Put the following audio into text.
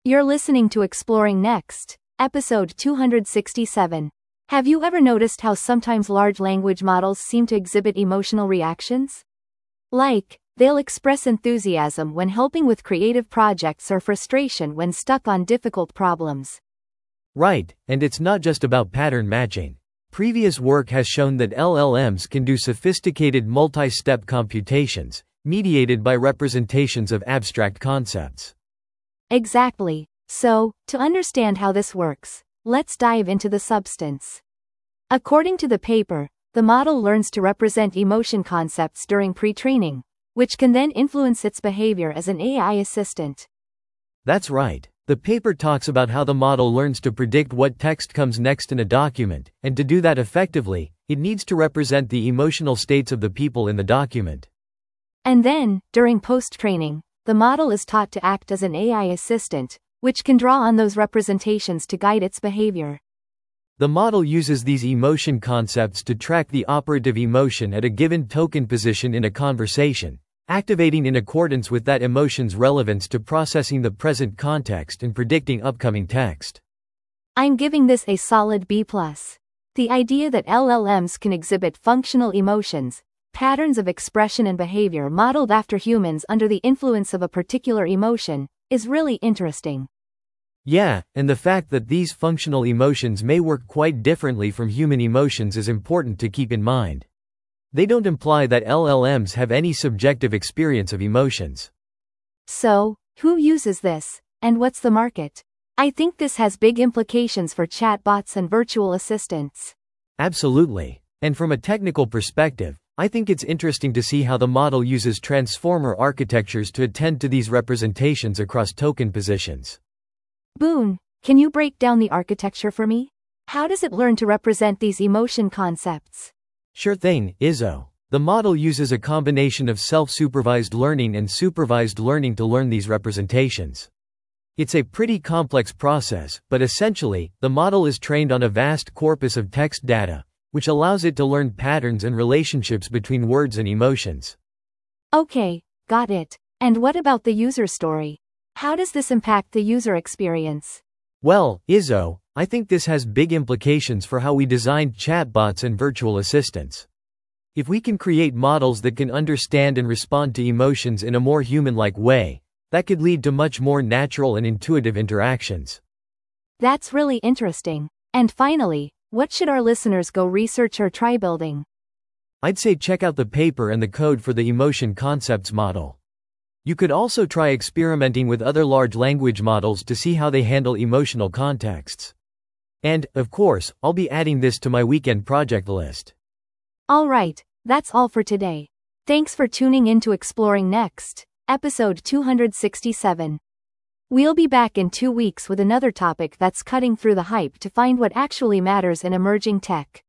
You're listening to Exploring Next, episode 267. Have you ever noticed how sometimes large language models seem to exhibit emotional reactions? Like, they'll express enthusiasm when helping with creative projects or frustration when stuck on difficult problems. Right, and it's not just about pattern matching. Previous work has shown that LLMs can do sophisticated multi-step computations, mediated by representations of abstract concepts. Exactly. So, to understand how this works, let's dive into the substance. According to the paper, the model learns to represent emotion concepts during pre-training, which can then influence its behavior as an AI assistant. That's right. The paper talks about how the model learns to predict what text comes next in a document, and to do that effectively, it needs to represent the emotional states of the people in the document. And then, during post-training, the model is taught to act as an AI assistant, which can draw on those representations to guide its behavior. The model uses these emotion concepts to track the operative emotion at a given token position in a conversation, activating in accordance with that emotion's relevance to processing the present context and predicting upcoming text. I'm giving this a solid B+. The idea that LLMs can exhibit functional emotions, patterns of expression and behavior modeled after humans under the influence of a particular emotion, is really interesting. Yeah, and the fact that these functional emotions may work quite differently from human emotions is important to keep in mind. They don't imply that LLMs have any subjective experience of emotions. So, who uses this, and what's the market? I think this has big implications for chatbots and virtual assistants. Absolutely. And from a technical perspective, I think it's interesting to see how the model uses transformer architectures to attend to these representations across token positions. Boone, can you break down the architecture for me? How does it learn to represent these emotion concepts? Sure thing, Izzo. The model uses a combination of self-supervised learning and supervised learning to learn these representations. It's a pretty complex process, but essentially, the model is trained on a vast corpus of text data, which allows it to learn patterns and relationships between words and emotions. Okay, got it. And what about the user story? How does this impact the user experience? Well, Izzo, I think this has big implications for how we design chatbots and virtual assistants. If we can create models that can understand and respond to emotions in a more human-like way, that could lead to much more natural and intuitive interactions. That's really interesting. And finally, what should our listeners go research or try building? I'd say check out the paper and the code for the emotion concepts model. You could also try experimenting with other large language models to see how they handle emotional contexts. And, of course, I'll be adding this to my weekend project list. Alright, that's all for today. Thanks for tuning in to Exploring Next, episode 267. We'll be back in 2 weeks with another topic that's cutting through the hype to find what actually matters in emerging tech.